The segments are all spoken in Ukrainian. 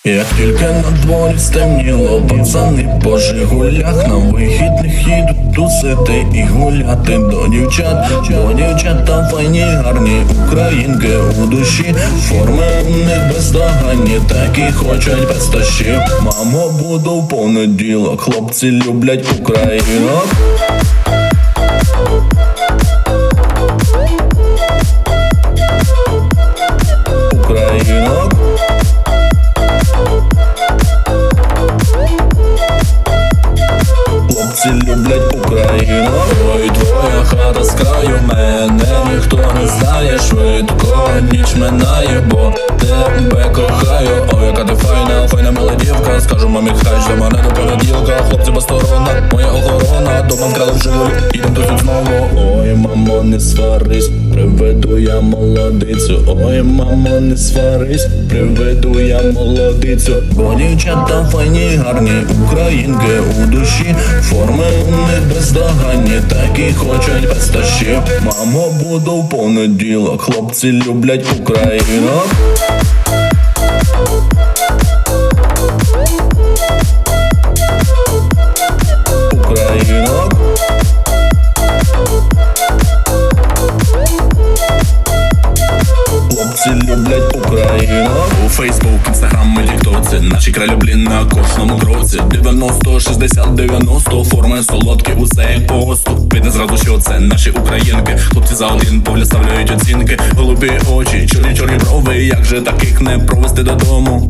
Як тільки на дворі стемніло, пацани по Жигулях на вихідних їдуть тусити і гуляти до дівчат. Бо дівчата файні, гарні українки у душі, форми у них бездоганні, такі хочуть без тащів. Мамо, буду в понеділок, хлопці люблять українок. Українок. Хлопці люблять Україну. Ой, твоя хата з краю, мене ніхто не знає. Швидко ніч минає, бо тебе кохаю. Ой, яка ти файна, файна мила дівка. Скажу мамі, хай жде мене до понеділка. Хлопці безсторона, моя охорона. Дома вкрали в Жигулі, ідем тут знову. Ой, мамо, не сварись, приведу я молодицю. Ой, мамо, не сварись, приведу я молодицю. Бо дівчата файні, гарні українки у душі, форми у них бездоганні, такі хочуть без тащів. Мамо, буду в понеділок, хлопці люблять Україну. Українок. Хлопці люблять Україну. У Фейсбук, Інстаграм і Тіктоці наші кралі, блін, на кожному кроці. 90, 60, 90, форми солодкі, усе як по ГОСТу. Видно зразу, що це наші українки. Хлопці за один погляд ставляють оцінки. Голубі очі, чорні брови, як же таких не провести додому?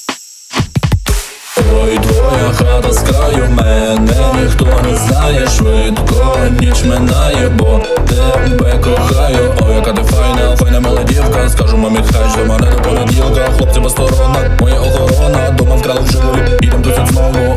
Ой, твоя хата з краю, мене ніхто не знає. Швидко ніч минає, бо тебе кохаю. Ой, яка ти файна, файна мила дівка. Скажу мамі, хай жде мене до понеділка. Хлопці безсторона, моя охорона. Дома вкрали в Жигулі, ідем тут знову.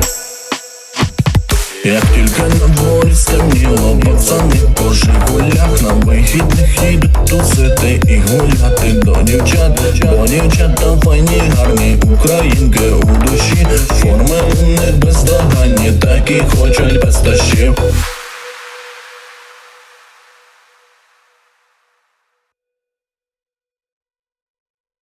Як тільки на дворі стемніло, пацани по Жигулях на вихідних їдуть тусити і гуляти до дівчат. Бо дівчата файні, гарні українки у душі, форми у них бездоганні, такі хочуть без тащів.